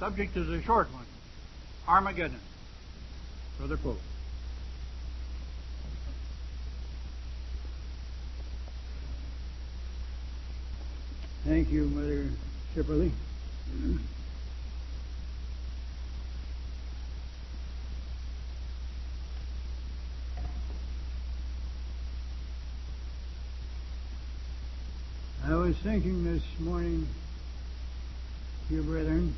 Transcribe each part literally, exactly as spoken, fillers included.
subject is a short one. Armageddon. Brother Pope. Thank you, Mother Shipperly. I was thinking this morning, dear brethren,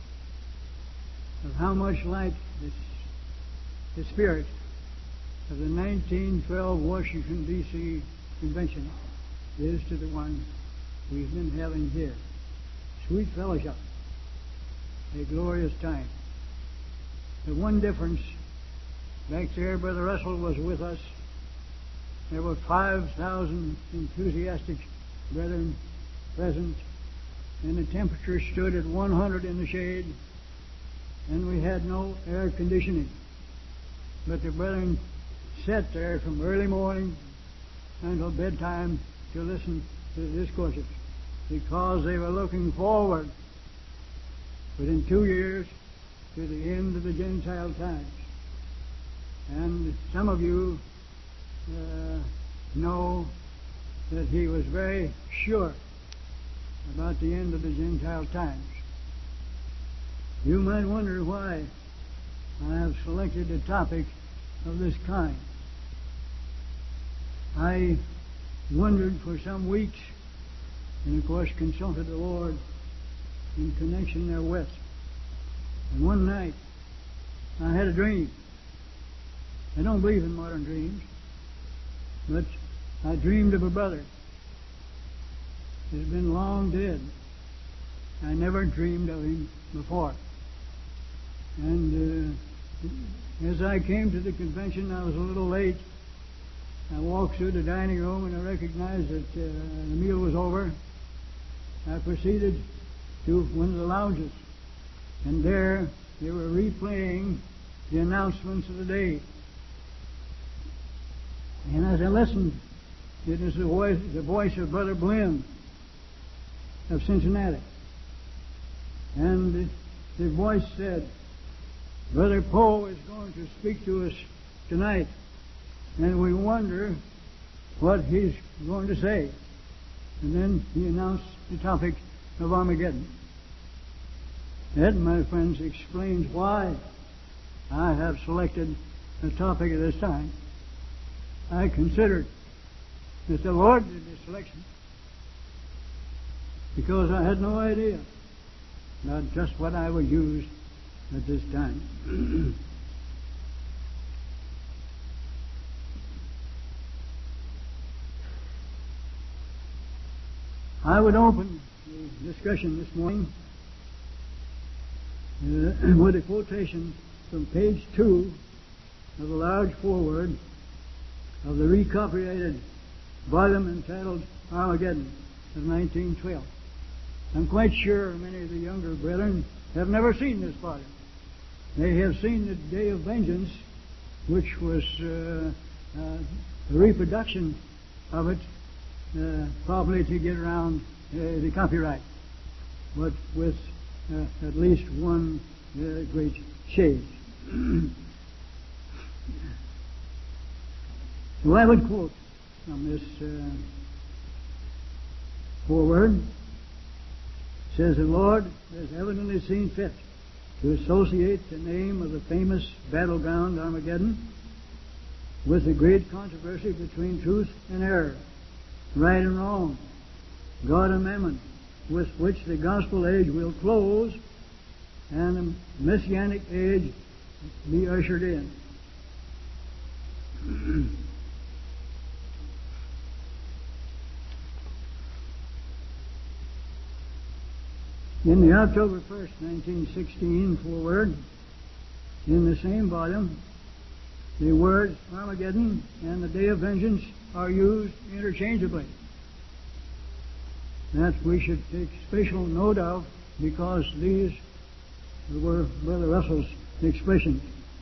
of how much like this, the spirit of the nineteen twelve Washington, D C Convention is to the one we've been having here. Sweet fellowship, a glorious time. The one difference, back there Brother Russell was with us. There were five thousand enthusiastic brethren present, and the temperature stood at one hundred in the shade, and we had no air conditioning. But the brethren sat there from early morning until bedtime to listen to the discourses, because they were looking forward within two years to the end of the Gentile times. And some of you uh, know that he was very sure about the end of the Gentile times. You might wonder why I have selected a topic of this kind. I wondered for some weeks, and of course consulted the Lord in connection therewith. And one night I had a dream. I don't believe in modern dreams, but I dreamed of a brother that had been long dead. I never dreamed of him before. And uh, as I came to the convention, I was a little late. I walked through the dining room and I recognized that uh, the meal was over. I proceeded to one of the lounges, and there they were replaying the announcements of the day. And as I listened, it was the voice, the voice of Brother Blinn of Cincinnati. And the, the voice said, Brother Poe is going to speak to us tonight, and we wonder what he's going to say. And then he announced the topic of Armageddon. That, my friends, explains why I have selected the topic of this time. I considered that the Lord did this selection because I had no idea about just what I would use at this time. I would open the discussion this morning uh, with a quotation from page two of a large foreword of the recopyrighted volume entitled Armageddon of nineteen twelve. I'm quite sure many of the younger brethren have never seen this volume. They have seen the Day of Vengeance, which was uh, uh, a reproduction of it, uh, probably to get around uh, the copyright, but with uh, at least one uh, great shade. So I would quote from this uh, foreword. It says, the Lord has evidently seen fit to associate the name of the famous battleground Armageddon with the great controversy between truth and error, right and wrong, God and mammon, with which the gospel age will close and the messianic age be ushered in. In the October first, nineteen sixteen foreword, in the same volume, the words Armageddon and the Day of Vengeance are used interchangeably. That we should take special note of, because these were Brother Russell's expressions.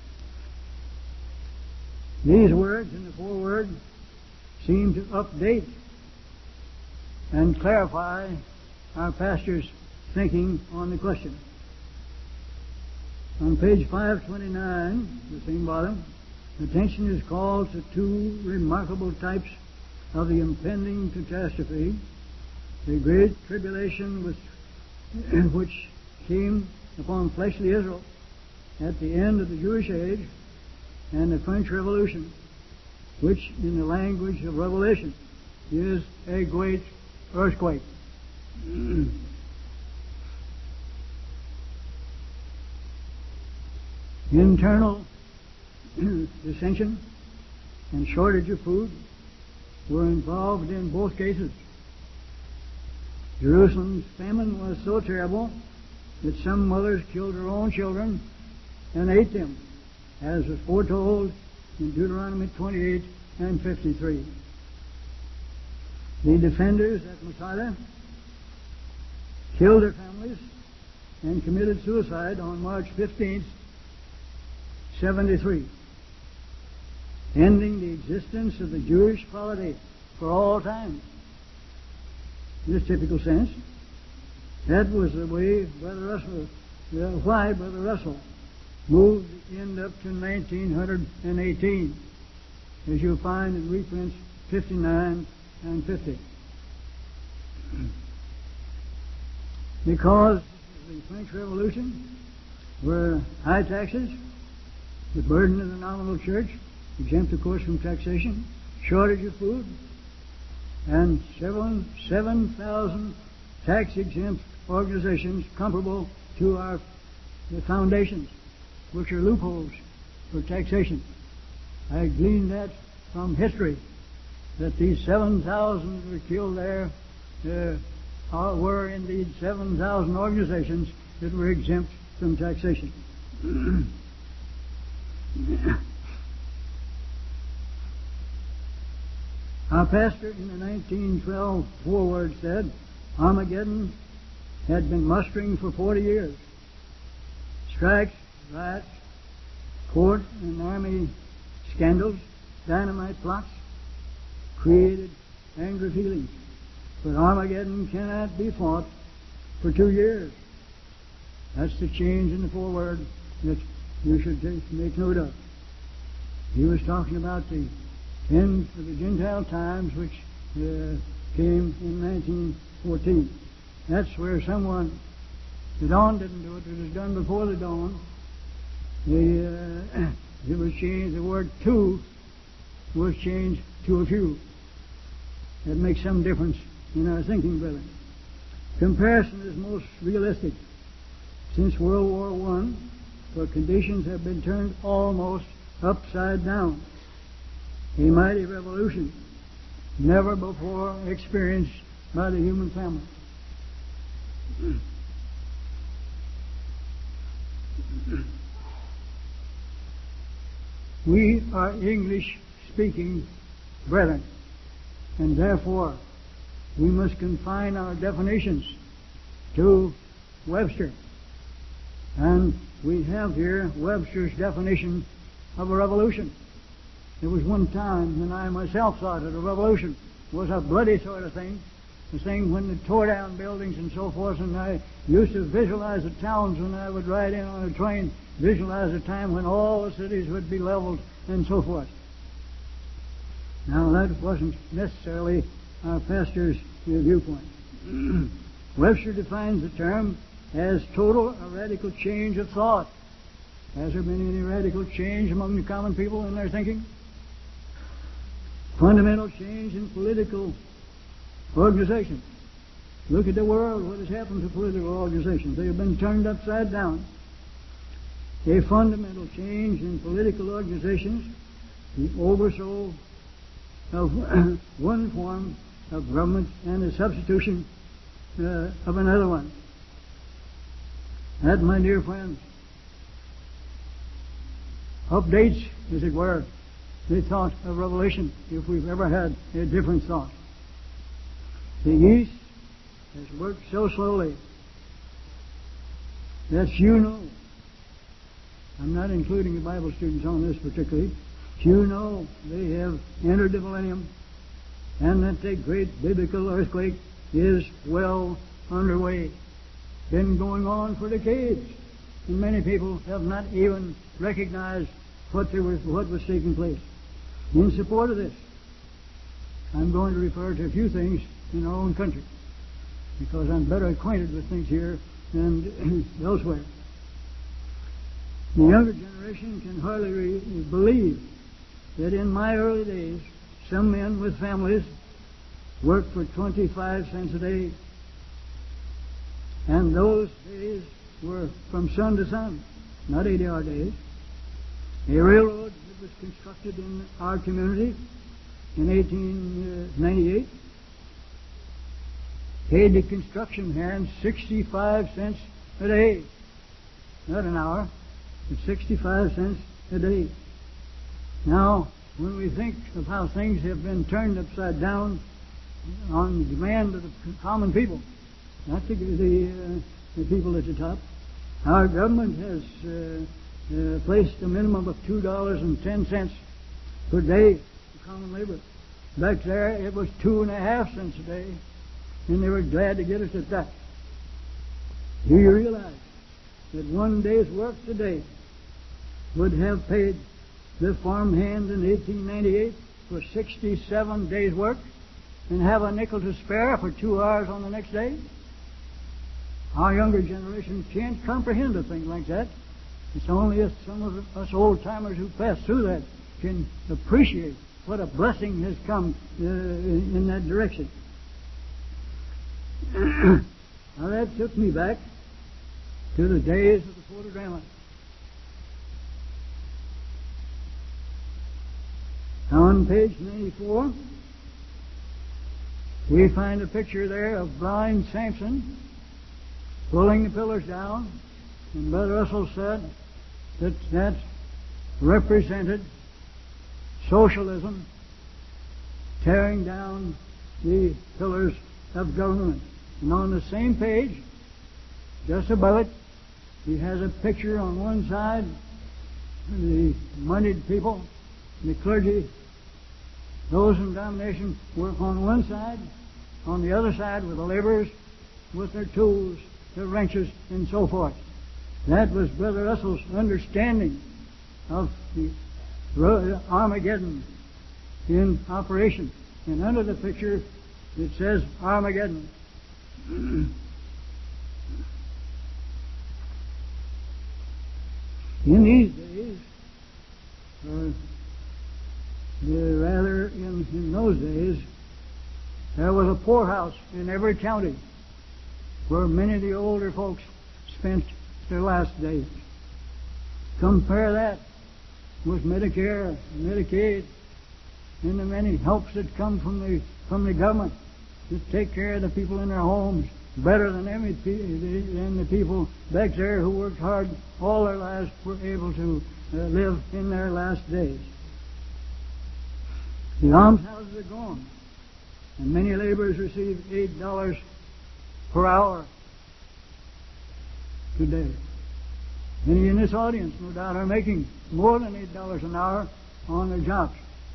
These words in the foreword seem to update and clarify our pastor's thinking on the question. On page five twenty-nine, the same volume, attention is called to two remarkable types of the impending catastrophe: the great tribulation which, which came upon fleshly Israel at the end of the Jewish age, and the French Revolution, which in the language of Revelation is a great earthquake. Internal dissension and shortage of food were involved in both cases. Jerusalem's famine was so terrible that some mothers killed their own children and ate them, as was foretold in Deuteronomy twenty-eight and fifty-three. The defenders at Masada killed their families and committed suicide on March fifteenth, seventy-three, ending the existence of the Jewish polity for all time. In this typical sense, that was the way Brother Russell, uh, why Brother Russell moved the end up to nineteen eighteen, as you'll find in reprints fifty-nine and fifty. Because of the French Revolution were high taxes, the burden of the nominal church, exempt of course from taxation, shortage of food, and seven seven thousand tax-exempt organizations comparable to our the foundations, which are loopholes for taxation. I gleaned that from history, that these seven thousand that were killed there uh, are, were indeed seven thousand organizations that were exempt from taxation. Our pastor in the nineteen twelve foreword said Armageddon had been mustering for forty years. Strikes, riots, court and army scandals, dynamite plots created angry feelings. But Armageddon cannot be fought for two years. That's the change in the foreword that you should take, make note of. He was talking about the end of the Gentile times, which uh, came in nineteen fourteen. That's where someone, the dawn didn't do it, it was done before the dawn. The, uh, it was changed, the word two was changed to a few. That makes some difference in our thinking, brethren. Comparison is most realistic. Since World War One, for conditions have been turned almost upside down. A mighty revolution never before experienced by the human family. We are English-speaking brethren, and therefore we must confine our definitions to Webster. And we have here Webster's definition of a revolution. There was one time when I myself thought that a revolution was a bloody sort of thing, the thing when they tore down buildings and so forth, and I used to visualize the towns when I would ride in on a train, visualize a time when all the cities would be leveled and so forth. Now that wasn't necessarily our pastor's viewpoint. Webster defines the term as total or radical change of thought. Has there been any radical change among the common people in their thinking? Fundamental change in political organization. Look at the world, what has happened to political organizations. They have been turned upside down. A fundamental change in political organizations, the overthrow of one form of government and the substitution uh, of another one. That, my dear friends, updates, as it were, the thought of revelation, if we've ever had a different thought. The East has worked so slowly that few know. I'm not including the Bible students on this particularly. Few know they have entered the millennium and that the great biblical earthquake is well underway. Been going on for decades. and many people have not even recognized what, there was, what was taking place. In support of this, I'm going to refer to a few things in our own country, because I'm better acquainted with things here than elsewhere. The younger generation can hardly re- believe that in my early days, some men with families worked for twenty-five cents a day. And those days were from sun to sun, not eighty-hour days. A railroad that was constructed in our community in eighteen ninety-eight paid the construction hands sixty-five cents a day. Not an hour, but sixty-five cents a day. Now, when we think of how things have been turned upside down on demand of the common people, not the, the, uh, the people at the top, our government has uh, uh, placed a minimum of two dollars and ten cents per day for common labor. Back there, it was two and a half cents a day, and they were glad to get us at that. Do you realize that one day's work today would have paid the farmhand in eighteen ninety-eight for sixty-seven days' work and have a nickel to spare for two hours on the next day? Our younger generation can't comprehend a thing like that. It's only us, some of us old-timers who passed through that can appreciate what a blessing has come uh, in, in that direction. Now that took me back to the days of the photodrama. On page ninety-four, we find a picture there of blind Samson pulling the pillars down, and Brother Russell said that that represented socialism tearing down the pillars of government. And on the same page, just above it, he has a picture on one side of the moneyed people, the clergy, those in domination work on one side, on the other side were the laborers with their tools, their wrenches, and so forth. That was Brother Russell's understanding of the Armageddon in operation. And under the picture, it says Armageddon. In these days, or uh, rather in, in those days, there was a poorhouse in every county where many of the older folks spent their last days. Compare that with Medicare, Medicaid, and the many helps that come from the from the government to take care of the people in their homes better than any than the people back there who worked hard all their lives were able to uh, live in their last days. The almshouses are gone, and many laborers receive eight dollars per hour today. Many in this audience, no doubt, are making more than eight dollars an hour on their jobs.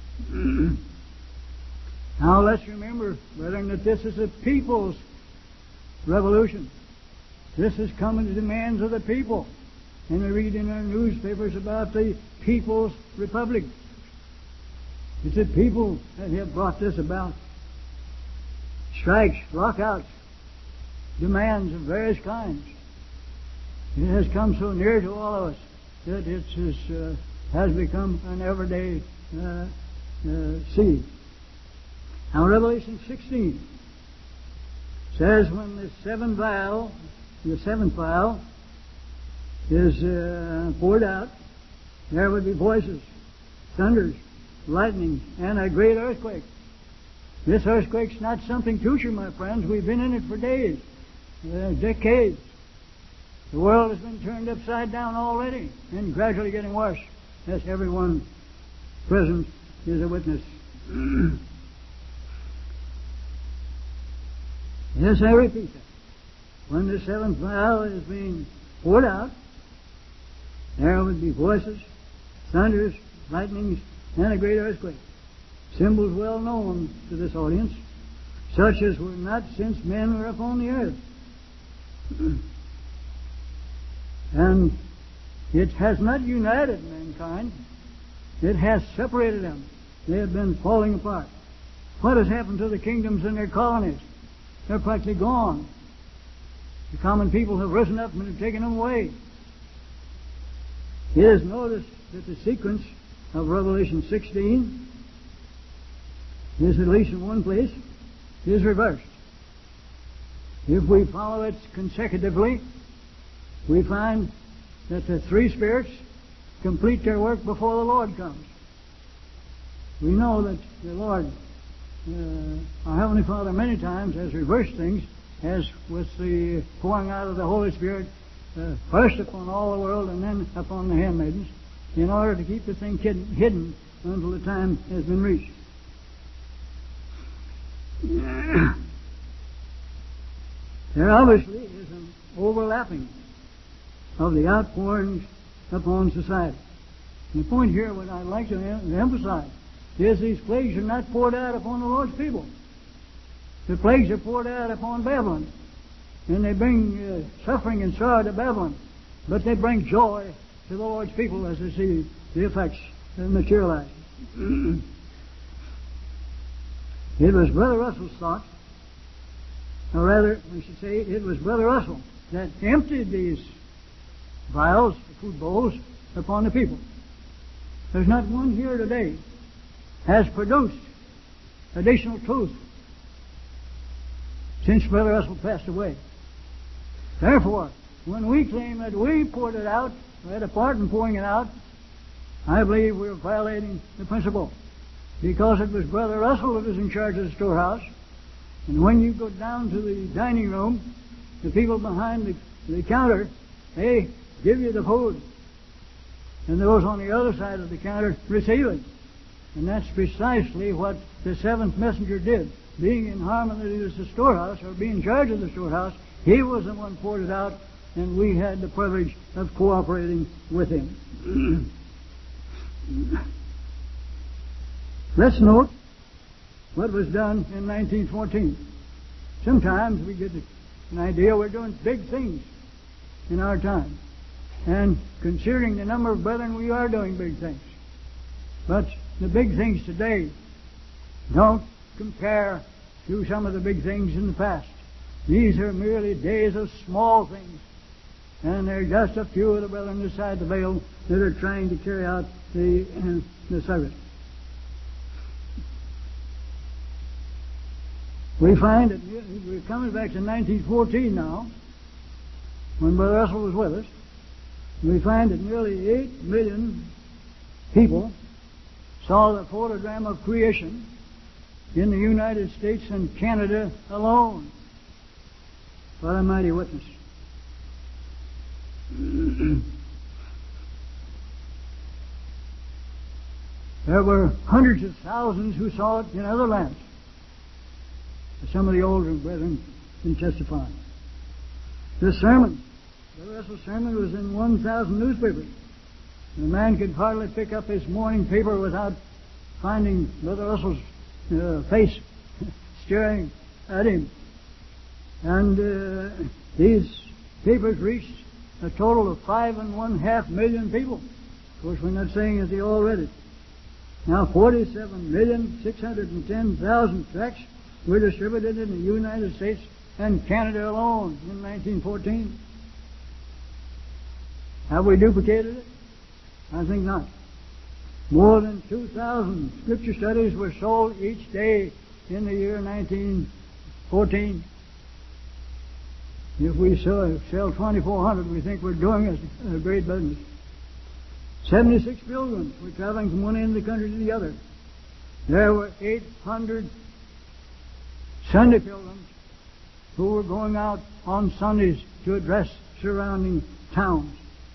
Now let's remember, brethren, that this is a people's revolution. This is coming to demands of the people. And we read in our newspapers about the People's Republic. It's the people that have brought this about. Strikes, lockouts, demands of various kinds. It has come so near to all of us that it is, uh, has become an everyday uh, uh, scene. Now Revelation sixteen says when the seventh vial, the seventh vial is uh, poured out, there would be voices, thunders, lightning, and a great earthquake. This earthquake's not something future, my friends. We've been in it for days, uh, decades. The world has been turned upside down already and gradually getting worse, as everyone present is a witness. Yes, I repeat that. When the seventh vial is being poured out, there would be voices, thunders, lightnings, and a great earthquake. Symbols well known to this audience, such as were not since men were upon the earth. And it has not united mankind. It has separated them. They have been falling apart. What has happened to the kingdoms and their colonies? They're practically gone. The common people have risen up and have taken them away. It is noticed that the sequence of Revelation sixteen is, at least in one place, is reversed. If we follow it consecutively, we find that the three spirits complete their work before the Lord comes. We know that the Lord, uh, our Heavenly Father, many times has reversed things, as with the pouring out of the Holy Spirit, uh, first upon all the world and then upon the handmaidens, in order to keep the thing hidden, hidden until the time has been reached. There obviously is an overlapping of the outpourings upon society. And the point here, what I'd like to em- emphasize, is these plagues are not poured out upon the Lord's people. The plagues are poured out upon Babylon, and they bring uh, suffering and sorrow to Babylon, but they bring joy to the Lord's people as they see the effects materialize. It was Brother Russell's thought, or rather, I should say, it was Brother Russell that emptied these vials, food bowls, upon the people. There's not one here today has produced additional truth since Brother Russell passed away. Therefore, when we claim that we poured it out, we had a part in pouring it out, I believe we're violating the principle. Because it was Brother Russell that was in charge of the storehouse. And when you go down to the dining room, the people behind the, the counter, they give you the food. And those on the other side of the counter receive it. And that's precisely what the seventh messenger did. Being in harmony with the storehouse, or being in charge of the storehouse, he was the one who poured it out, and we had the privilege of cooperating with him. Let's note what was done in nineteen fourteen. Sometimes we get an idea we're doing big things in our time. And considering the number of brethren, we are doing big things. But the big things today don't compare to some of the big things in the past. These are merely days of small things. And there are just a few of the brethren inside the veil that are trying to carry out the, uh, the service. We find that we're coming back to nineteen fourteen now, when Brother Russell was with us. We find that nearly eight million people saw the photogram of creation in the United States and Canada alone. What a mighty witness. There were hundreds of thousands who saw it in other lands. Some of the older brethren can testify. The sermon, the Russell sermon, was in one thousand newspapers. And a man could hardly pick up his morning paper without finding Brother Russell's uh, face staring at him. And uh, these papers reached a total of five and one half million people. Of course, we're not saying that they all read it. Now, forty-seven million six hundred ten thousand tracts were distributed in the United States and Canada alone in nineteen fourteen. Have we duplicated it? I think not. More than two thousand scripture studies were sold each day in the year nineteen fourteen. If we sell, sell twenty-four hundred, we think we're doing a, a great business. seventy-six pilgrims were traveling from one end of the country to the other. There were eight hundred Sunday pilgrims who were going out on Sundays to address surrounding towns.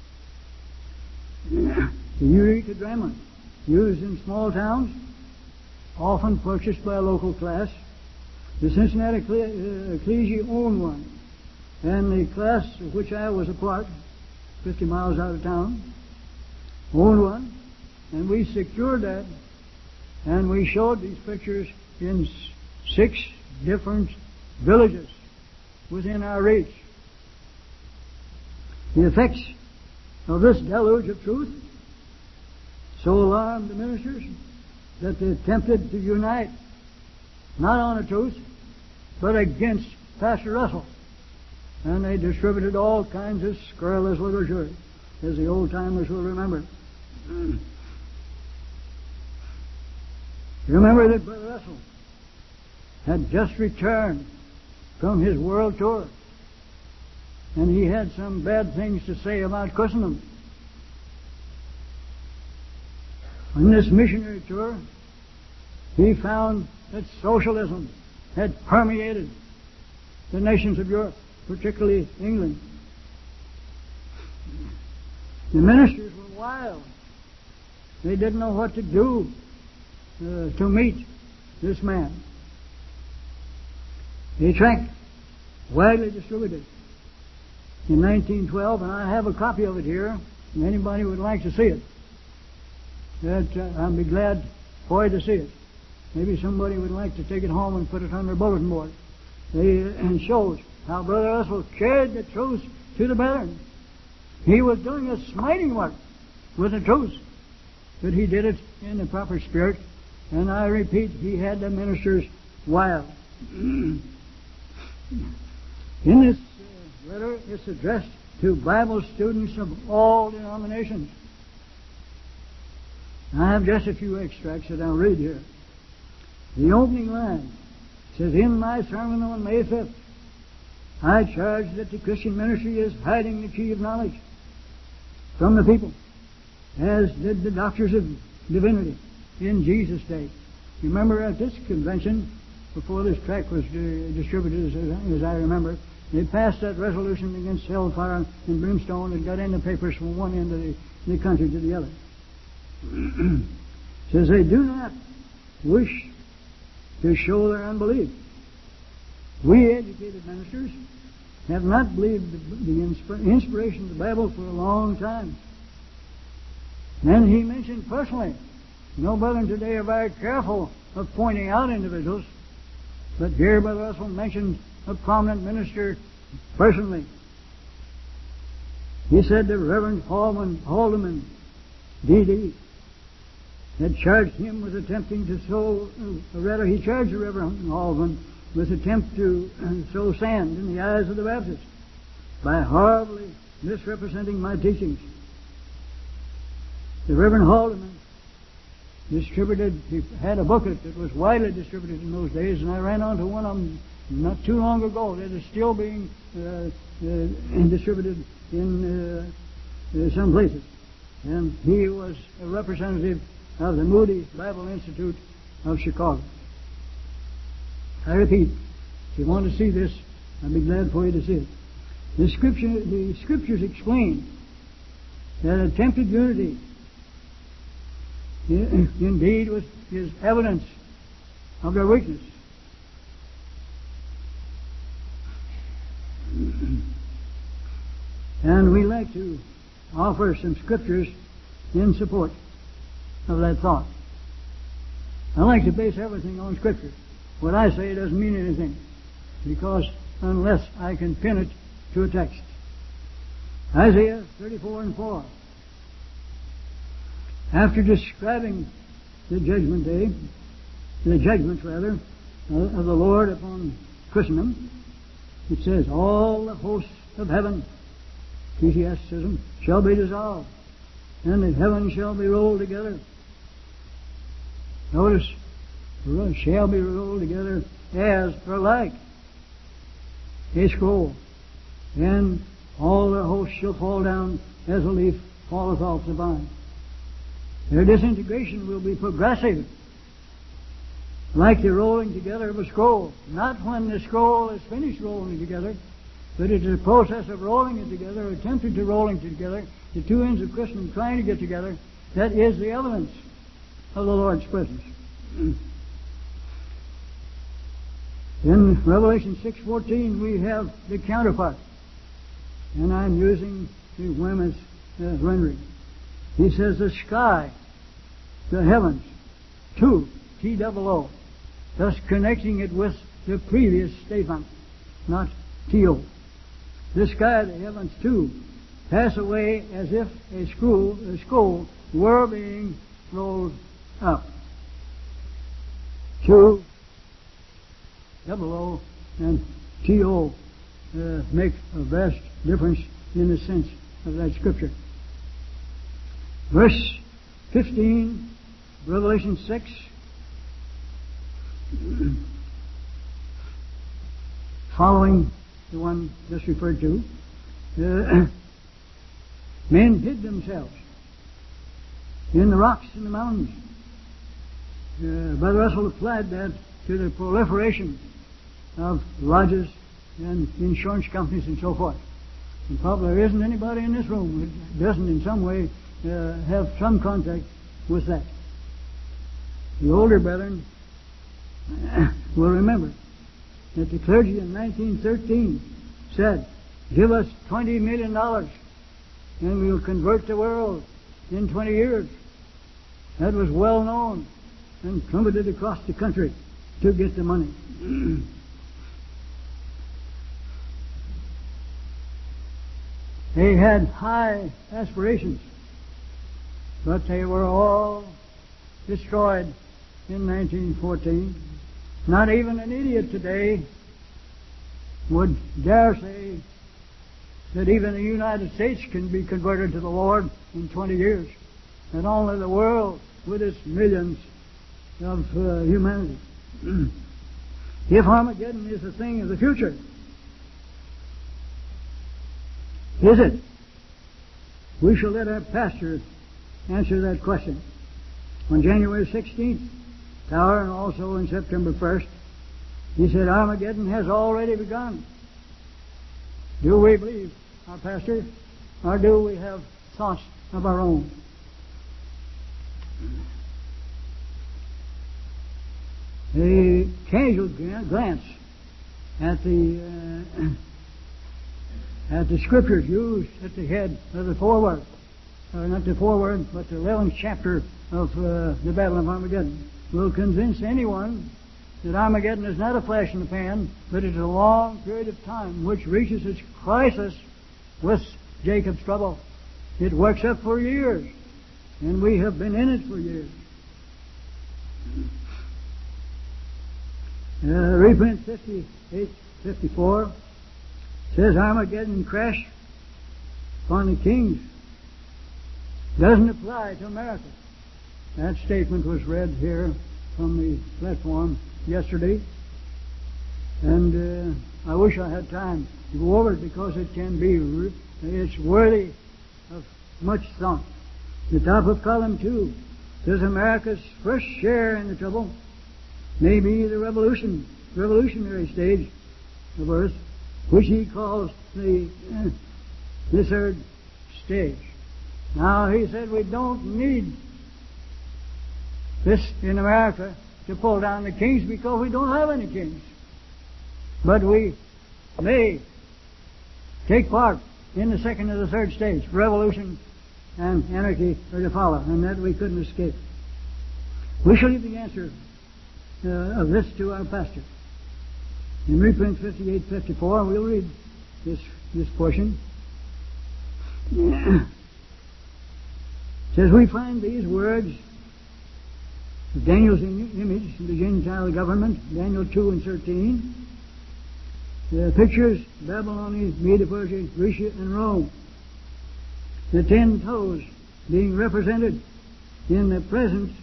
The Eureka Drama, used in small towns, often purchased by a local class. The Cincinnati Ecclesia owned one, and the class of which I was a part, fifty miles out of town, owned one, and we secured that, and we showed these pictures in six different villages within our reach. The effects of this deluge of truth so alarmed the ministers that they attempted to unite not on the truth, but against Pastor Russell. And they distributed all kinds of scurrilous literature, as the old-timers will remember. You remember that Brother Russell had just returned from his world tour, and he had some bad things to say about Christendom. On this missionary tour, he found that socialism had permeated the nations of Europe, particularly England. The ministers were wild. They didn't know what to do uh, to meet this man. A tract widely distributed in nineteen twelve, and I have a copy of it here, if anybody would like to see it. That uh, I'll be glad for you to see it. Maybe somebody would like to take it home and put it on their bulletin board. They, and shows how Brother Russell carried the truth to the brethren. He was doing a smiting work with the truth, but he did it in the proper spirit. And I repeat, he had the ministers wild. In this uh, letter, it's addressed to Bible students of all denominations. I have just a few extracts that I'll read here. The opening line says, "In my sermon on May fifth, I charge that the Christian ministry is hiding the key of knowledge from the people, as did the doctors of divinity in Jesus' day." You remember at this convention, before this tract was uh, distributed, as, as I remember, they passed that resolution against hellfire and brimstone and got in the papers from one end of the, the country to the other. Says they do not wish to show their unbelief. We educated ministers have not believed the, the inspiration of the Bible for a long time. And he mentioned personally, no brethren today are very careful of pointing out individuals, but here Brother Russell mentioned a prominent minister personally. He said the Reverend Haldeman, Haldeman D D had charged him with attempting to sow, uh, rather he charged the Reverend Haldeman with attempt to uh, sow sand in the eyes of the Baptists by horribly misrepresenting my teachings. The Reverend Haldeman distributed, he had a booklet that was widely distributed in those days, and I ran onto one of them not too long ago that is still being uh, uh, distributed in uh, uh, some places. And he was a representative of the Moody Bible Institute of Chicago. I repeat, if you want to see this, I'd be glad for you to see it. The scripture, the scriptures explain that attempted unity indeed was is evidence of their weakness. And we like to offer some scriptures in support of that thought. I like to base everything on Scripture. What I say doesn't mean anything, because unless I can pin it to a text. Isaiah thirty-four and four. After describing the judgment day, the judgments rather, of the Lord upon Christendom, it says, "All the hosts of heaven," ecclesiasticism, "shall be dissolved, and the heavens shall be rolled together." Notice, shall be rolled together as or like a scroll, and all their hosts shall fall down as a leaf falleth off the vine. Their disintegration will be progressive, like the rolling together of a scroll. Not when the scroll is finished rolling together, but it's a process of rolling it together, or attempting to rolling it together, the two ends of Christendom trying to get together. That is the evidence of the Lord's presence. In Revelation six fourteen, we have the counterpart, and I'm using the Weymouth uh, rendering. He says the sky, the heavens, two, T double O, thus connecting it with the previous statement, not T O. The sky, the heavens, two, pass away as if a scroll, a scroll were being rolled up. Q, double O, and T O uh, make a vast difference in the sense of that scripture. Verse fifteen, Revelation six. Following the one just referred to, uh, men hid themselves in the rocks and the mountains. Uh, Brother Russell applied that to the proliferation of lodges and insurance companies and so forth. And probably there isn't anybody in this room who doesn't in some way uh, have some contact with that. The older brethren will remember that the clergy in nineteen thirteen said, give us twenty million dollars and we'll convert the world in twenty years. That was well known and trumpeted across the country to get the money. They had high aspirations, but they were all destroyed in nineteen fourteen. Not even an idiot today would dare say that even the United States can be converted to the Lord in twenty years, and only the world with its millions of uh, humanity. If Armageddon is a thing of the future, is it? We shall let our pastor answer that question. On January sixteenth, Tower, and also on September first, he said Armageddon has already begun. Do we believe our pastor, or do we have thoughts of our own? A casual glance at the uh, at the scriptures used at the head of the foreword, or not the foreword, but the eleventh chapter of uh, the Battle of Armageddon, will convince anyone that Armageddon is not a flash in the pan, but it's a long period of time which reaches its crisis with Jacob's trouble. It works up for years, and we have been in it for years. Uh, reprint fifty-eight fifty-four says Armageddon crash upon the kings. Doesn't apply to America. That statement was read here from the platform yesterday, and uh, I wish I had time to go over it because it can be, re- it's worthy of much thought. The top of column two says America's first share in the trouble may be the revolution, revolutionary stage of Earth, which he calls the, uh, the third stage. Now, he said we don't need this in America to pull down the kings because we don't have any kings. But we may take part in the second or the third stage. Revolution and anarchy are to follow, and that we couldn't escape. We shall leave the answer uh, of this to our pastor. In reprint fifty-eight fifty-four, we'll read this, this portion. It says, we find these words of Daniel's image in the Gentile government, Daniel two and thirteen. The pictures, Babylon, Media, Persia, Greece, and Rome. The ten toes being represented in the present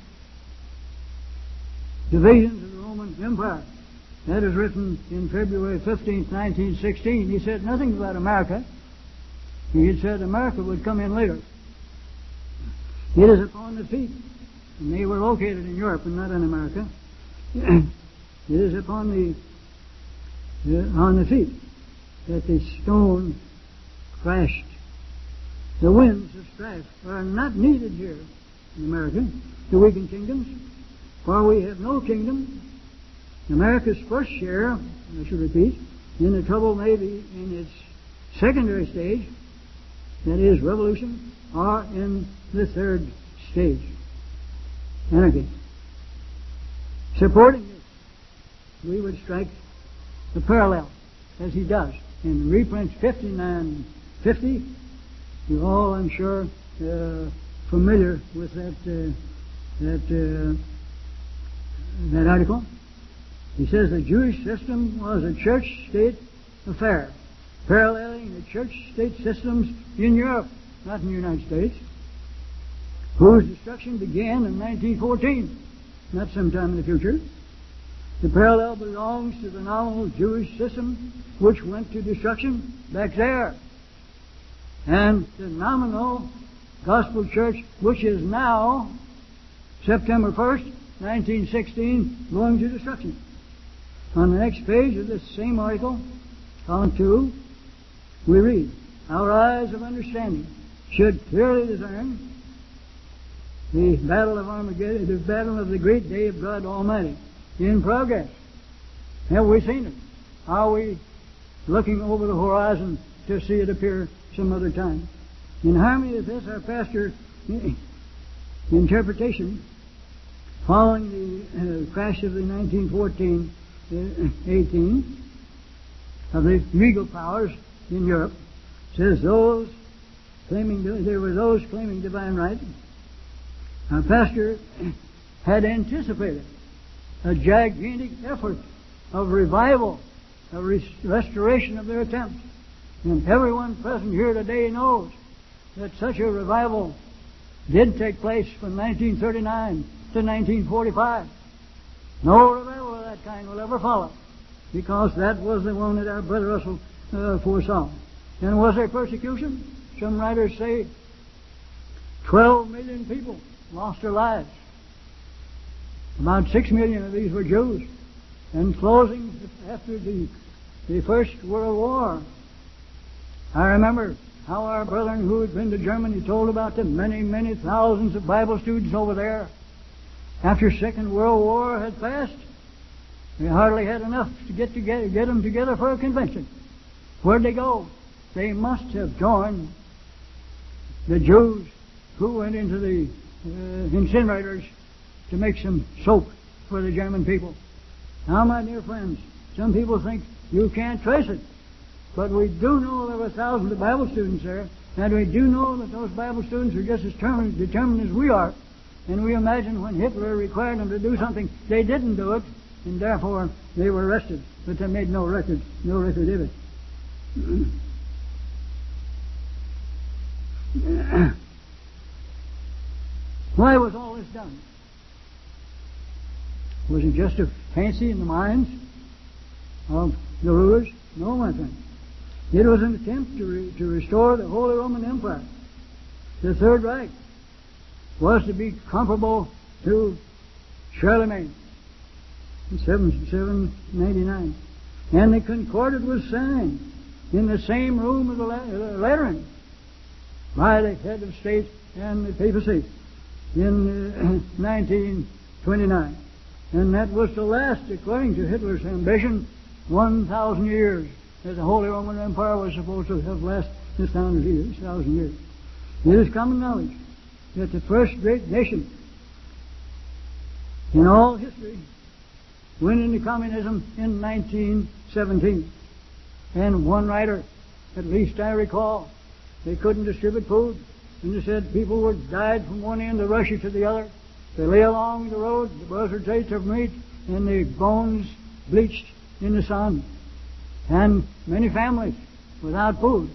divisions of the Roman Empire. That is written in February fifteenth, nineteen sixteen. He said nothing about America. He had said America would come in later. It is upon the feet, and they were located in Europe and not in America. It is upon the uh, on the feet that the stone crashed. The winds of strife are not needed here in America to weaken kingdoms, for we have no kingdom. America's first share, I should repeat, in the trouble may be in its secondary stage, that is, revolution, or in the third stage, anarchy. Supporting this, we would strike the parallel, as he does, in reprint fifty-nine fifty, You're all, I'm sure, uh, familiar with that uh, that uh, that article. He says the Jewish system was a church-state affair, paralleling the church-state systems in Europe, not in the United States, whose destruction began in nineteen fourteen, not sometime in the future. The parallel belongs to the nominal Jewish system, which went to destruction back there, and the nominal Gospel Church, which is now, September first, nineteen sixteen, going to destruction. On the next page of this same article, column two, we read, our eyes of understanding should clearly discern the battle of Armageddon, the battle of the great day of God Almighty, in progress. Have we seen it? Are we looking over the horizon to see it appear some other time? In harmony with this, our pastor interpretation, following the uh, crash of the nineteen fourteen eighteen of the regal powers in Europe, says those claiming there were those claiming divine right. Our pastor had anticipated a gigantic effort of revival, a res- restoration of their attempts. And everyone present here today knows that such a revival did take place from nineteen thirty-nine to nineteen forty-five. No revival of that kind will ever follow, because that was the one that our brother Russell uh, foresaw. And was there persecution? Some writers say twelve million people lost their lives. About six million of these were Jews. And closing after the, the First World War, I remember how our brethren who had been to Germany told about the many, many thousands of Bible students over there. After Second World War had passed, they hardly had enough to get together, get them together for a convention. Where'd they go? They must have joined the Jews who went into the uh, incinerators to make some soap for the German people. Now, my dear friends, some people think you can't trace it, but we do know there were thousands of Bible students there, and we do know that those Bible students are just as determined, determined as we are. And we imagine when Hitler required them to do something, they didn't do it, and therefore they were arrested, but they made no record, no record of it. Why was all this done? Was it just a fancy in the minds of the rulers? No, my friend. It was an attempt to, re- to restore the Holy Roman Empire. The Third Reich was to be comparable to Charlemagne in seven ninety-nine. And the Concordat was signed in the same room of the Lateran by the head of state and the papacy in uh, nineteen twenty-nine. And that was to last, according to Hitler's ambition, one thousand years, as the Holy Roman Empire was supposed to have lasted this thousand years. Thousand years. It is common knowledge that the first great nation in all history went into communism in nineteen seventeen. And one writer, at least I recall, they couldn't distribute food, and they said people were died from one end of Russia to the other. They lay along the road, the buzzard taste of meat, and the bones bleached in the sun. And many families without food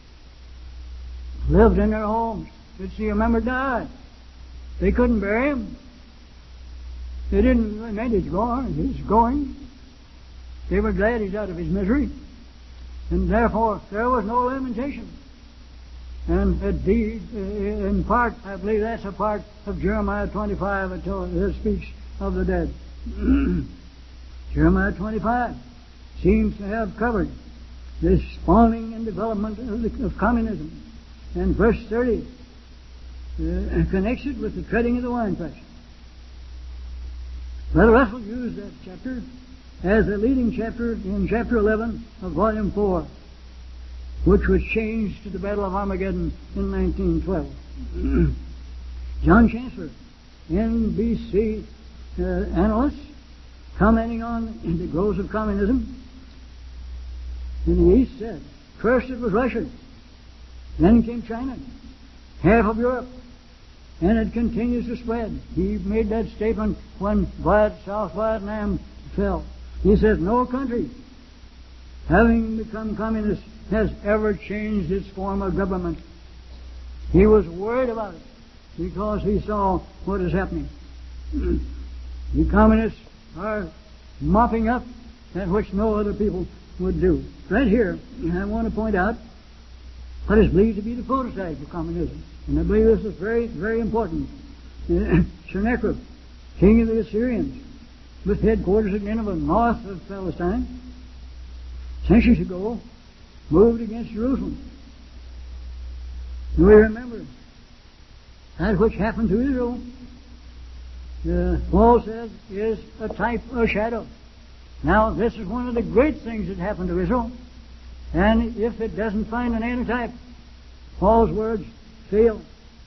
lived in their homes. They'd see a member die. They couldn't bury him. They didn't, they meant he's gone, he's going. They were glad he's out of his misery. And therefore, there was no lamentation. And indeed, in part, I believe that's a part of Jeremiah twenty-five until it speaks of the dead. Jeremiah twenty-five seems to have covered this spawning and development of, the, of communism. And verse thirty uh, connects it with the treading of the winepress. Brother Russell used that chapter as a leading chapter in chapter eleven of volume four, which was changed to the Battle of Armageddon in nineteen twelve. John Chancellor, N B C uh, analyst, commenting on the growth of communism in the East, said, first it was Russia, Then came China, half of Europe, and it continues to spread. He made that statement when South Vietnam fell. He says, no country, having become communist, has ever changed its form of government. He was worried about it because he saw what is happening. The communists are mopping up that which no other people would do. Right here, I want to point out what is believed to be the prototype of communism. And I believe this is very, very important. Sennacherib, king of the Assyrians, with headquarters at Nineveh, north of Palestine, centuries ago, moved against Jerusalem. And we remember that which happened to Israel, uh, Paul says, is a type or shadow. Now, this is one of the great things that happened to Israel. And if it doesn't find an antitype, Paul's words fail.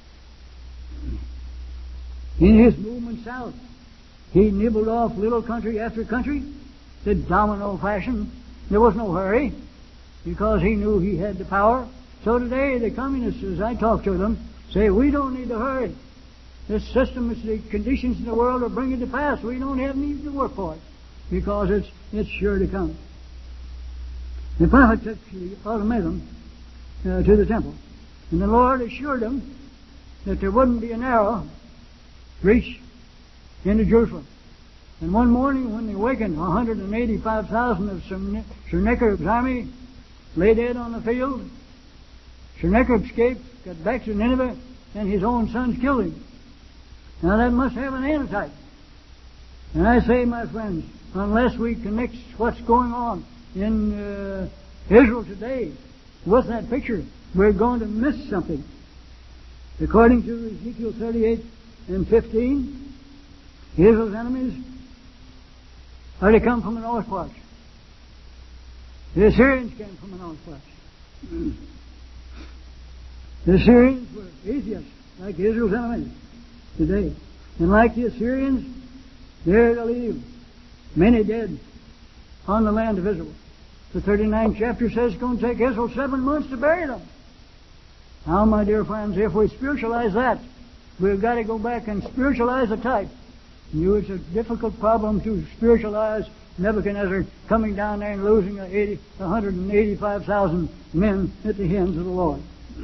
In his movement south, he nibbled off little country after country, the domino fashion. There was no hurry, because he knew he had the power. So today, the communists, as I talk to them, say, we don't need to hurry. This system, is the conditions in the world are bringing to pass. We don't have need to work for it, because it's it's sure to come. The prophet took the ultimatum uh, to the temple, and the Lord assured them that there wouldn't be an arrow reach into Jerusalem. And one morning when they awakened, one hundred eighty-five thousand of Sennacherib's army lay dead on the field. Sennacherib escaped, got back to Nineveh, and his own sons killed him. Now that must have an antitype. And I say, my friends, unless we connect what's going on in uh, Israel today with that picture, we're going to miss something. According to Ezekiel thirty-eight and fifteen, Israel's enemies are to come from the north parts. The Assyrians came from the north parts. The Assyrians were atheists, like Israel's enemies today. And like the Assyrians, they're to leave many dead on the land of Israel. The thirty-ninth chapter says it's going to take Israel seven months to bury them. Now, my dear friends, if we spiritualize that, we've got to go back and spiritualize the type. You, it's a difficult problem to spiritualize Nebuchadnezzar coming down there and losing one hundred eighty-five thousand men at the hands of the Lord.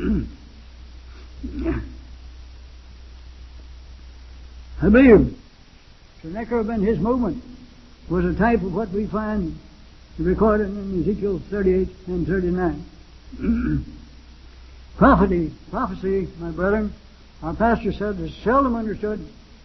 I believe Sennacherib and his movement was a type of what we find recorded in Ezekiel thirty-eight and thirty-nine. Prophecy, prophecy, my brethren, our pastor said, is seldom understood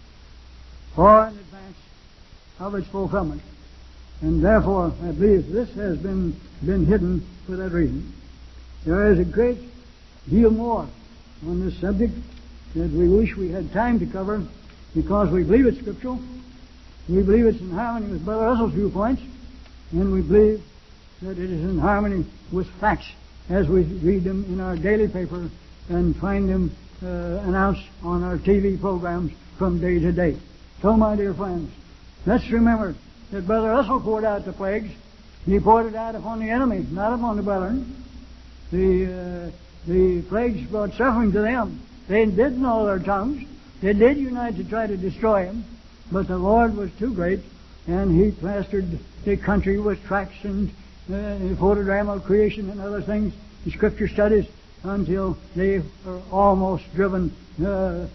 far in advance of its fulfillment. And therefore, I believe this has been, been hidden for that reason. There is a great deal more on this subject that we wish we had time to cover, because we believe it's scriptural, we believe it's in harmony with Brother Russell's viewpoints, and we believe that it is in harmony with facts as we read them in our daily paper and find them uh, announced on our T V programs from day to day. So, my dear friends, let's remember that Brother Russell poured out the plagues. He poured it out upon the enemy, not upon the brethren. The, uh, the plagues brought suffering to them. They did know their tongues. They did unite to try to destroy him, but the Lord was too great, and He plastered the country with tracts and uh, photogrammal creation and other things, the scripture studies, until they were almost driven uh, uh,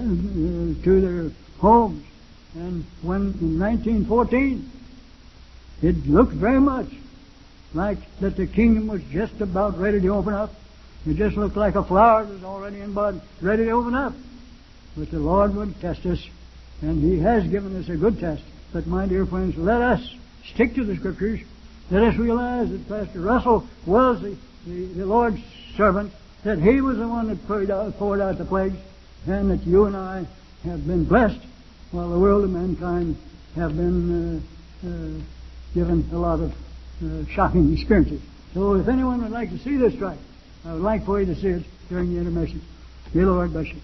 to their homes. And when in nineteen fourteen, it looked very much like that the kingdom was just about ready to open up. It just looked like a flower that was already in bud, ready to open up. But the Lord would test us, and He has given us a good test. But my dear friends, let us stick to the Scriptures. Let us realize that Pastor Russell was the, the, the Lord's servant, that he was the one that poured out, poured out the plagues, and that you and I have been blessed, while the world of mankind have been uh, uh, given a lot of uh, shocking experiences. So if anyone would like to see this tract, I would like for you to see it during the intermission. May the Lord bless you.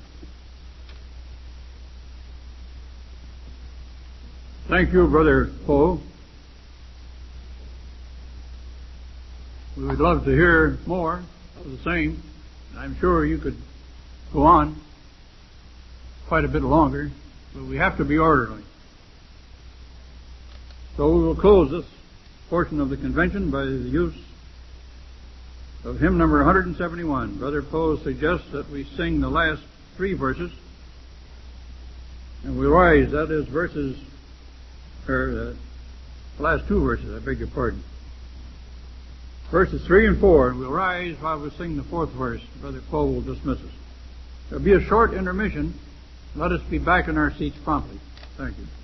Thank you, Brother Poe. We would love to hear more of the same. I'm sure you could go on quite a bit longer, but we have to be orderly. So we will close this portion of the convention by the use of hymn number one seventy-one. Brother Poe suggests that we sing the last three verses, and we rise. That is verses, or uh, the last two verses, I beg your pardon. Verses three and four, and we'll rise while we sing the fourth verse. Brother Poe will dismiss us. There'll be a short intermission. Let us be back in our seats promptly. Thank you.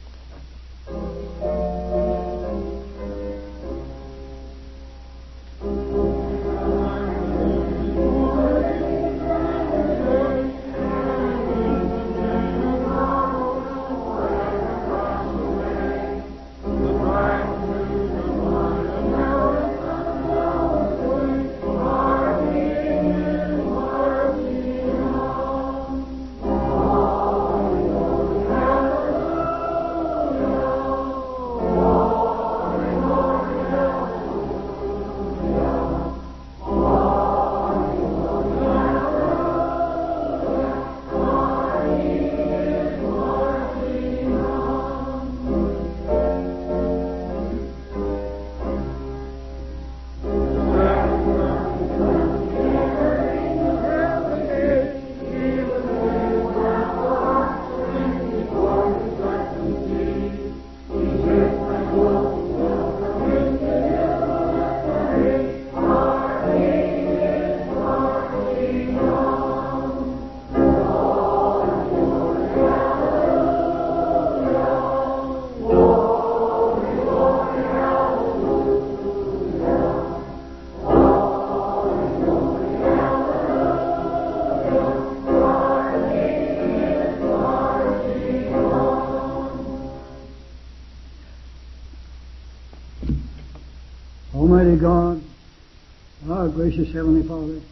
Almighty God, our gracious Heavenly Father,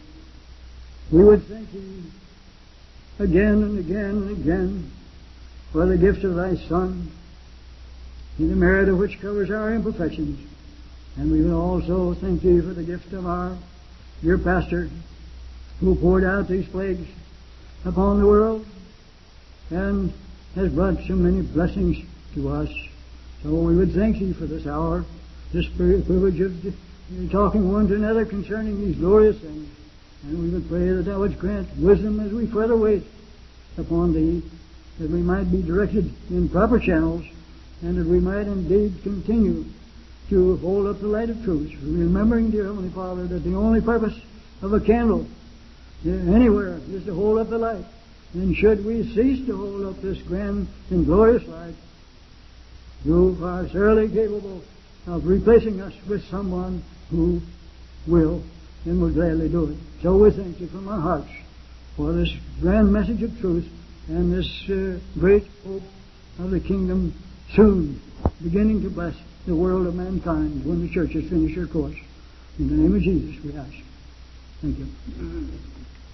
we would thank Thee again and again and again for the gift of Thy Son, in the merit of which covers our imperfections. And we would also thank Thee for the gift of our dear pastor, who poured out these plagues upon the world and has brought so many blessings to us. So we would thank Thee for this hour, this privilege of talking one to another concerning these glorious things. And we would pray that Thou wouldst grant wisdom as we further wait upon Thee, that we might be directed in proper channels, and that we might indeed continue to hold up the light of truth, remembering, dear Heavenly Father, that the only purpose of a candle anywhere is to hold up the light. And should we cease to hold up this grand and glorious light, You are surely capable of replacing us with someone who will and will gladly do it. So we thank You from our hearts for this grand message of truth and this uh, great hope of the kingdom soon beginning to bless the world of mankind when the church has finished her course. In the name of Jesus we ask. Thank You.